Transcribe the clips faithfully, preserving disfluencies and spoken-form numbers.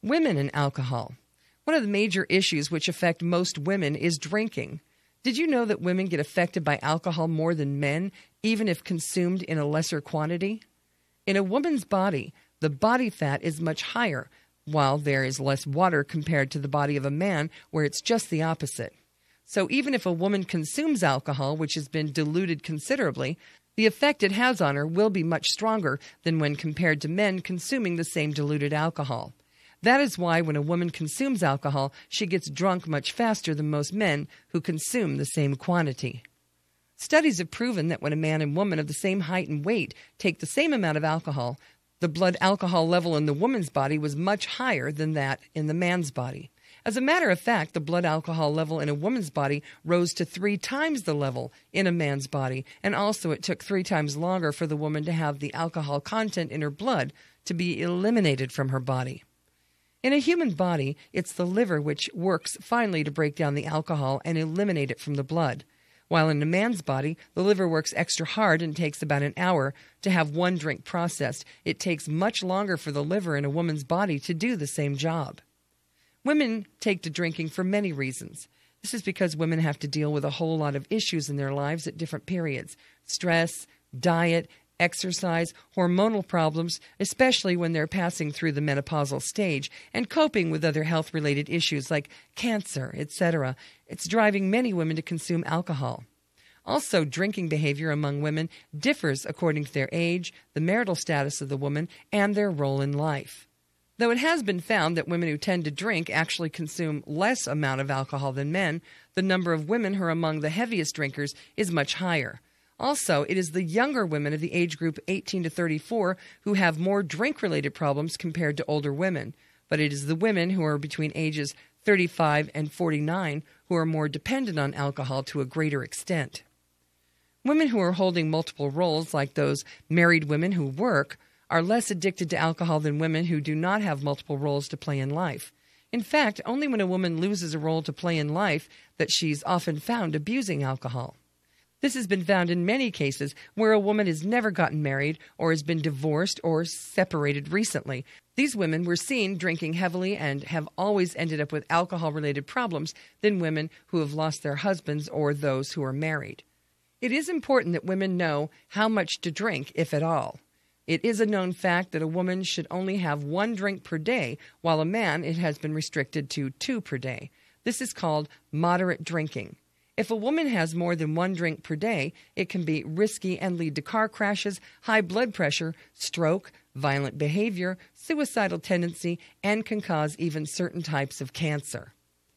Women and alcohol. One of the major issues which affect most women is drinking. Did you know that women get affected by alcohol more than men, even if consumed in a lesser quantity? In a woman's body, the body fat is much higher, while there is less water compared to the body of a man, where it's just the opposite. So even if a woman consumes alcohol, which has been diluted considerably, the effect it has on her will be much stronger than when compared to men consuming the same diluted alcohol. That is why when a woman consumes alcohol, she gets drunk much faster than most men who consume the same quantity. Studies have proven that when a man and woman of the same height and weight take the same amount of alcohol, the blood alcohol level in the woman's body was much higher than that in the man's body. As a matter of fact, the blood alcohol level in a woman's body rose to three times the level in a man's body, and also it took three times longer for the woman to have the alcohol content in her blood to be eliminated from her body. In a human body, it's the liver which works finally to break down the alcohol and eliminate it from the blood. While in a man's body, the liver works extra hard and takes about an hour to have one drink processed. It takes much longer for the liver in a woman's body to do the same job. Women take to drinking for many reasons. This is because women have to deal with a whole lot of issues in their lives at different periods: stress, diet, exercise, hormonal problems, especially when they're passing through the menopausal stage, and coping with other health-related issues like cancer, et cetera. It's driving many women to consume alcohol. Also, drinking behavior among women differs according to their age, the marital status of the woman, and their role in life. Though it has been found that women who tend to drink actually consume less amount of alcohol than men, the number of women who are among the heaviest drinkers is much higher. Also, it is the younger women of the age group eighteen to thirty-four who have more drink-related problems compared to older women, but it is the women who are between ages thirty-five and forty-nine who are more dependent on alcohol to a greater extent. Women who are holding multiple roles, like those married women who work, are less addicted to alcohol than women who do not have multiple roles to play in life. In fact, only when a woman loses a role to play in life that she's often found abusing alcohol. This has been found in many cases where a woman has never gotten married or has been divorced or separated recently. These women were seen drinking heavily and have always ended up with alcohol-related problems than women who have lost their husbands or those who are married. It is important that women know how much to drink, if at all. It is a known fact that a woman should only have one drink per day, while a man it has been restricted to two per day. This is called moderate drinking. If a woman has more than one drink per day, it can be risky and lead to car crashes, high blood pressure, stroke, violent behavior, suicidal tendency, and can cause even certain types of cancer.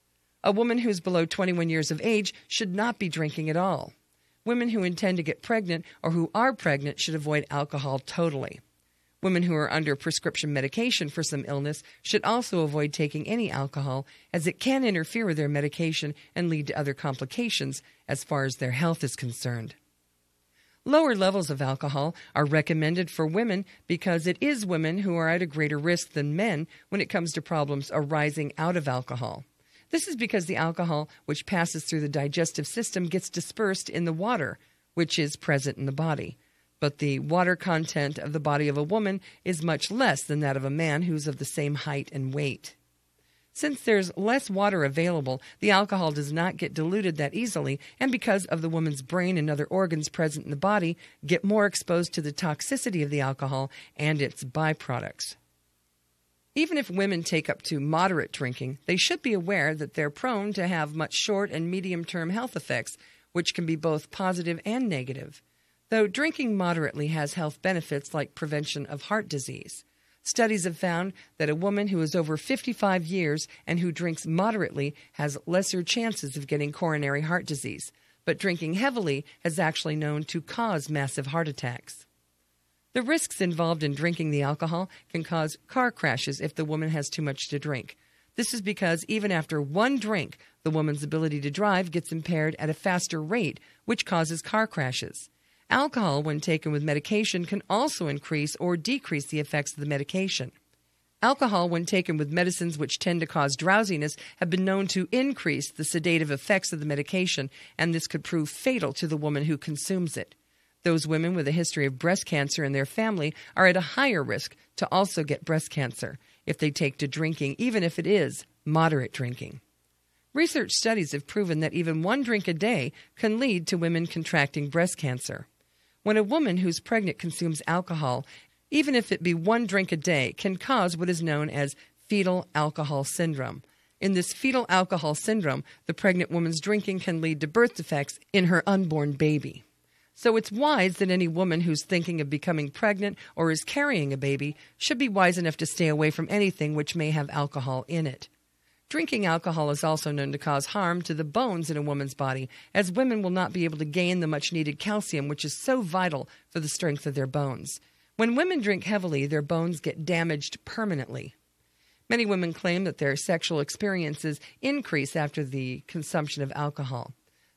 A woman who's below twenty-one years of age should not be drinking at all. Women who intend to get pregnant or who are pregnant should avoid alcohol totally. Women who are under prescription medication for some illness should also avoid taking any alcohol, as it can interfere with their medication and lead to other complications as far as their health is concerned. Lower levels of alcohol are recommended for women because it is women who are at a greater risk than men when it comes to problems arising out of alcohol. This is because the alcohol, which passes through the digestive system, gets dispersed in the water, which is present in the body. But the water content of the body of a woman is much less than that of a man who's of the same height and weight. Since there's less water available, the alcohol does not get diluted that easily, and because of the woman's brain and other organs present in the body, get more exposed to the toxicity of the alcohol and its byproducts. Even if women take up to moderate drinking, they should be aware that they're prone to have much short and medium-term health effects, which can be both positive and negative. Though drinking moderately has health benefits like prevention of heart disease. Studies have found that a woman who is over fifty-five years and who drinks moderately has lesser chances of getting coronary heart disease, but drinking heavily has actually known to cause massive heart attacks. The risks involved in drinking the alcohol can cause car crashes if the woman has too much to drink. This is because even after one drink, the woman's ability to drive gets impaired at a faster rate, which causes car crashes. Alcohol, when taken with medication, can also increase or decrease the effects of the medication. Alcohol, when taken with medicines which tend to cause drowsiness, have been known to increase the sedative effects of the medication, and this could prove fatal to the woman who consumes it. Those women with a history of breast cancer in their family are at a higher risk to also get breast cancer. if they take to drinking, even if it is moderate drinking. Research studies have proven that even one drink a day can lead to women contracting breast cancer. When a woman who's pregnant consumes alcohol, even if it be one drink a day, can cause what is known as fetal alcohol syndrome. In this fetal alcohol syndrome, the pregnant woman's drinking can lead to birth defects in her unborn baby. So it's wise that any woman who's thinking of becoming pregnant or is carrying a baby should be wise enough to stay away from anything which may have alcohol in it. Drinking alcohol is also known to cause harm to the bones in a woman's body, as women will not be able to gain the much-needed calcium, which is so vital for the strength of their bones. When women drink heavily, their bones get damaged permanently. Many women claim that their sexual experiences increase after the consumption of alcohol.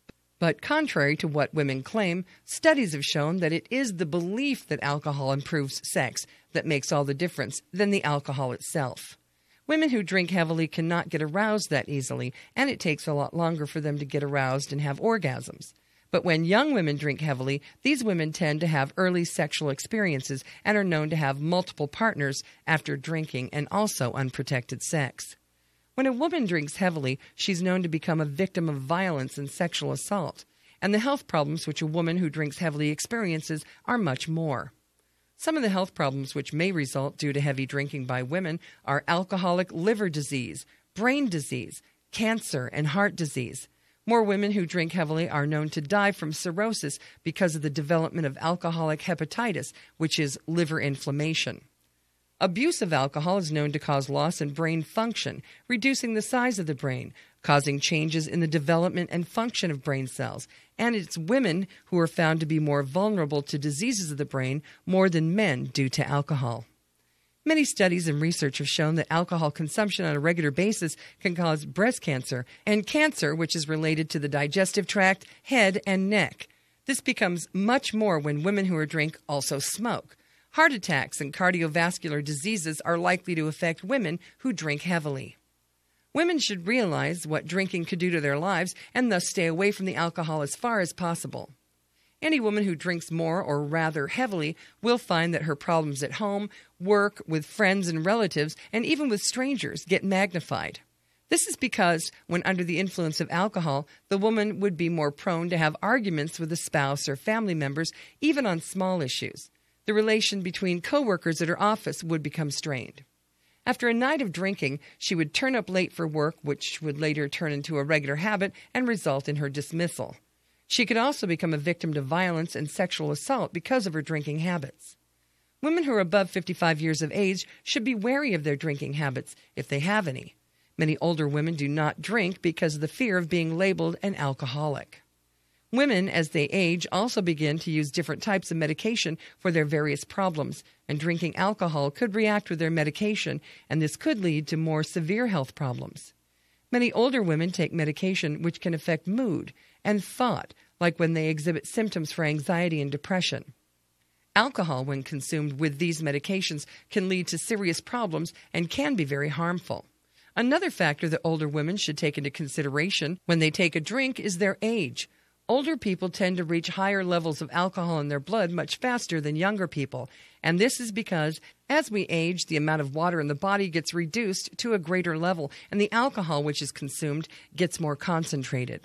But contrary to what women claim, studies have shown that it is the belief that alcohol improves sex that makes all the difference than the alcohol itself. Women who drink heavily cannot get aroused that easily, and it takes a lot longer for them to get aroused and have orgasms. But when young women drink heavily, these women tend to have early sexual experiences and are known to have multiple partners after drinking and also unprotected sex. When a woman drinks heavily, she's known to become a victim of violence and sexual assault, and the health problems which a woman who drinks heavily experiences are much more. Some of the health problems which may result due to heavy drinking by women are alcoholic liver disease, brain disease, cancer, and heart disease. More women who drink heavily are known to die from cirrhosis because of the development of alcoholic hepatitis, which is liver inflammation. Abuse of alcohol is known to cause loss in brain function, reducing the size of the brain, causing changes in the development and function of brain cells, and it's women who are found to be more vulnerable to diseases of the brain more than men due to alcohol. Many studies and research have shown that alcohol consumption on a regular basis can cause breast cancer and cancer, which is related to the digestive tract, head, and neck. This becomes much more when women who are drink also smoke. Heart attacks and cardiovascular diseases are likely to affect women who drink heavily. Women should realize what drinking could do to their lives and thus stay away from the alcohol as far as possible. Any woman who drinks more or rather heavily will find that her problems at home, work, with friends and relatives, and even with strangers get magnified. This is because when under the influence of alcohol, the woman would be more prone to have arguments with a spouse or family members, even on small issues. The relation between coworkers at her office would become strained. After a night of drinking, she would turn up late for work, which would later turn into a regular habit and result in her dismissal. She could also become a victim to violence and sexual assault because of her drinking habits. Women who are above fifty-five years of age should be wary of their drinking habits, if they have any. Many older women do not drink because of the fear of being labeled an alcoholic. Women, as they age, also begin to use different types of medication for their various problems, and drinking alcohol could react with their medication, and this could lead to more severe health problems. Many older women take medication which can affect mood and thought, like when they exhibit symptoms for anxiety and depression. Alcohol, when consumed with these medications, can lead to serious problems and can be very harmful. Another factor that older women should take into consideration when they take a drink is their age. Older people tend to reach higher levels of alcohol in their blood much faster than younger people, and this is because as we age, the amount of water in the body gets reduced to a greater level, and the alcohol which is consumed gets more concentrated.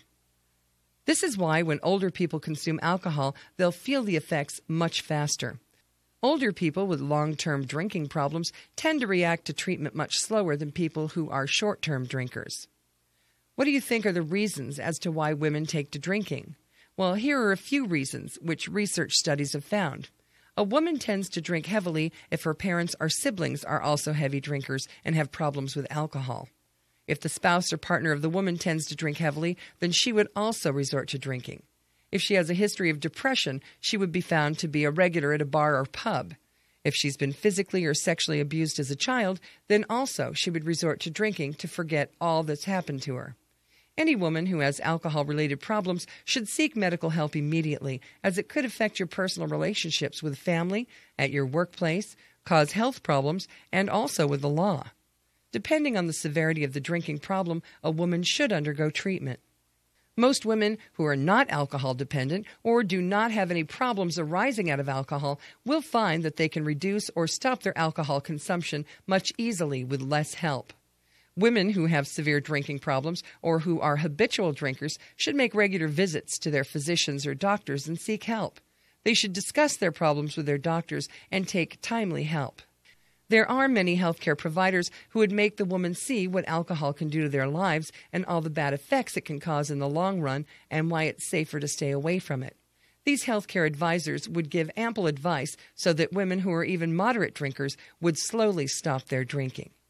This is why when older people consume alcohol, they'll feel the effects much faster. Older people with long-term drinking problems tend to react to treatment much slower than people who are short-term drinkers. What do you think are the reasons as to why women take to drinking? Well, here are a few reasons which research studies have found. A woman tends to drink heavily if her parents or siblings are also heavy drinkers and have problems with alcohol. If the spouse or partner of the woman tends to drink heavily, then she would also resort to drinking. If she has a history of depression, she would be found to be a regular at a bar or pub. If she's been physically or sexually abused as a child, then also she would resort to drinking to forget all that's happened to her. Any woman who has alcohol-related problems should seek medical help immediately, as it could affect your personal relationships with family, at your workplace, cause health problems, and also with the law. Depending on the severity of the drinking problem, a woman should undergo treatment. Most women who are not alcohol dependent or do not have any problems arising out of alcohol will find that they can reduce or stop their alcohol consumption much easily with less help. Women who have severe drinking problems or who are habitual drinkers should make regular visits to their physicians or doctors and seek help. They should discuss their problems with their doctors and take timely help. There are many healthcare providers who would make the woman see what alcohol can do to their lives and all the bad effects it can cause in the long run and why it's safer to stay away from it. These healthcare advisors would give ample advice so that women who are even moderate drinkers would slowly stop their drinking.